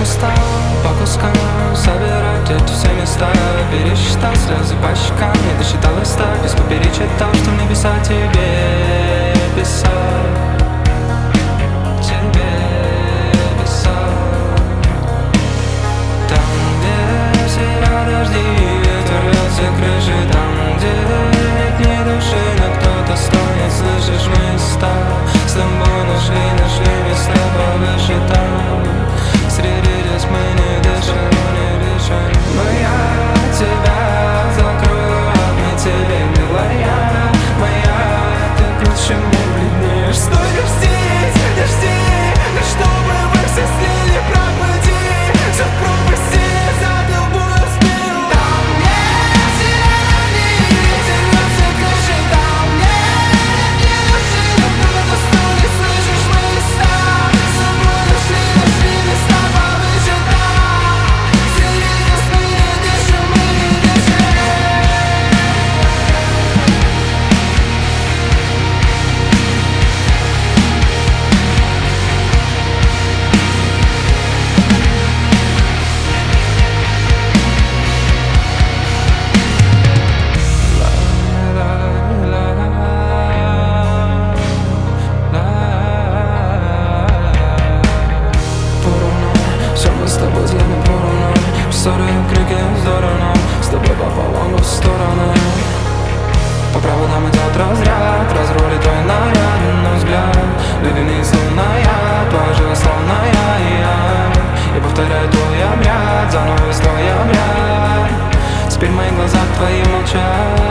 устал по кускам собирать эти все места. Пересчитал слезы по щекам, не досчитал листа, без поперечь читал, что в небеса тебе писал. Тебе писал. Там, где всегда дожди, ветер рвется крыши, там, где нет ни души, но кто-то стонет, слышишь места. С тобой нашли места повыше там. Среди звезд мы не дышим, но я тебя закрою, обнять тебе, милая моя. Ты почему бледнеешь? Стой, дожди, да чтобы мы все слили, пропади, все в пропасти, задел бою в спину. Там нет зелени, ветер рвется крыши, там нет ни души, но кто-то стонет, слышишь места. С тобой нашли места повыше там. Среди звезд мы не дышим, мы не дышим. Все мы с тобой взглядом поровну, ссоры и крики здорово, с тобой пополам в стороны. По проводам идет разряд, разрулит твой наряд, но взгляд ледяные словная, твоя жила словная я повторяю твой обряд, заново из твой обряд. Теперь мои глаза твои молчат.